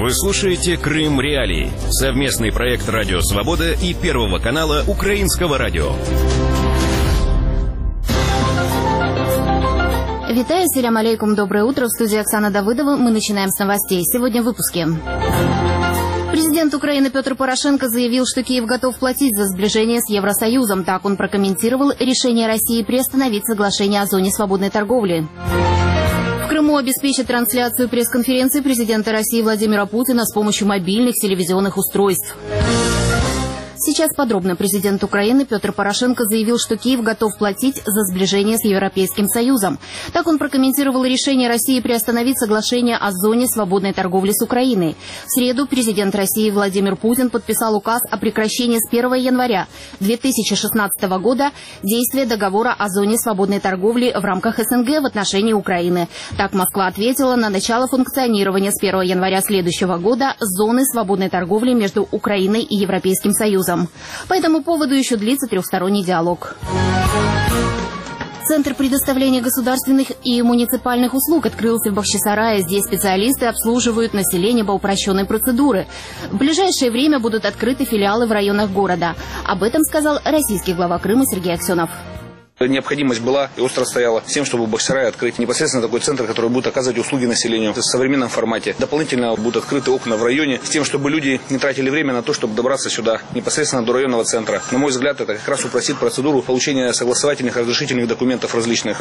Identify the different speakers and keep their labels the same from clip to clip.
Speaker 1: Вы слушаете «Крым Реалии» — совместный проект «Радио Свобода» и Первого канала Украинского радио.
Speaker 2: Витаю, селям алейкум, доброе утро. В студии Оксана Давыдова. Мы начинаем с новостей. Сегодня в выпуске. Президент Украины Петр Порошенко заявил, что Киев готов платить за сближение с Евросоюзом. Так он прокомментировал решение России приостановить соглашение о зоне свободной торговли. В Крыму обеспечат трансляцию пресс-конференции президента России Владимира Путина с помощью мобильных телевизионных устройств. Сейчас подробно. Президент Украины Петр Порошенко заявил, что Киев готов платить за сближение с Европейским Союзом. Так он прокомментировал решение России приостановить соглашение о зоне свободной торговли с Украиной. В среду президент России Владимир Путин подписал указ о прекращении с 1 января 2016 года действия договора о зоне свободной торговли в рамках СНГ в отношении Украины. Так Москва ответила на начало функционирования с 1 января следующего года зоны свободной торговли между Украиной и Европейским Союзом. По этому поводу еще длится трехсторонний диалог. Центр предоставления государственных и муниципальных услуг открылся в Бахчисарае. Здесь специалисты обслуживают население по упрощенной процедуре. В ближайшее время будут открыты филиалы в районах города. Об этом сказал российский глава Крыма Сергей Аксенов.
Speaker 3: Необходимость была и остро стояла с тем, чтобы в Бахчисарае открыть непосредственно такой центр, который будет оказывать услуги населению в современном формате. Дополнительно будут открыты окна в районе с тем, чтобы люди не тратили время на то, чтобы добраться сюда, непосредственно до районного центра. На мой взгляд, это как раз упростит процедуру получения согласовательных разрешительных документов различных.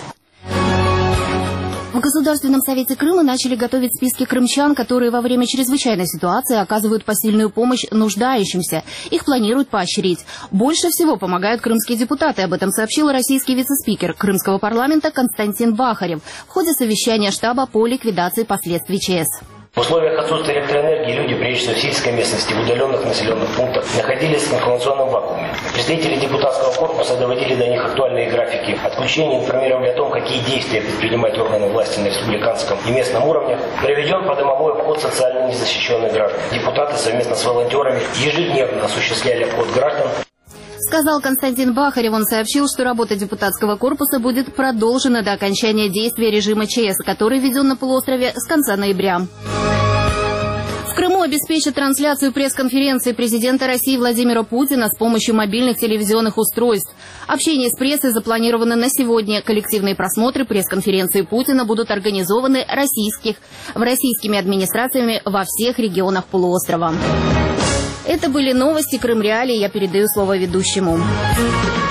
Speaker 2: В Государственном совете Крыма начали готовить списки крымчан, которые во время чрезвычайной ситуации оказывают посильную помощь нуждающимся. Их планируют поощрить. Больше всего помогают крымские депутаты. Об этом сообщил российский вице-спикер Крымского парламента Константин Бахарев в ходе совещания штаба по ликвидации последствий ЧС.
Speaker 4: В условиях отсутствия электроэнергии люди, прежде всего в сельской местности, в удаленных населенных пунктах, находились в информационном вакууме. Представители депутатского корпуса доводили до них актуальные графики отключения, информировали о том, какие действия предпринимают органы власти на республиканском и местном уровнях. Проведен подомовой обход социально незащищенных граждан. Депутаты совместно с волонтерами ежедневно осуществляли обход граждан.
Speaker 2: Сказал Константин Бахарев. Он сообщил, что работа депутатского корпуса будет продолжена до окончания действия режима ЧС, который введен на полуострове с конца ноября. В Крыму обеспечат трансляцию пресс-конференции президента России Владимира Путина с помощью мобильных телевизионных устройств. Общение с прессой запланировано на сегодня. Коллективные просмотры пресс-конференции Путина будут организованы российскими администрациями во всех регионах полуострова. Это были новости Крым Реалии. Я передаю слово ведущему.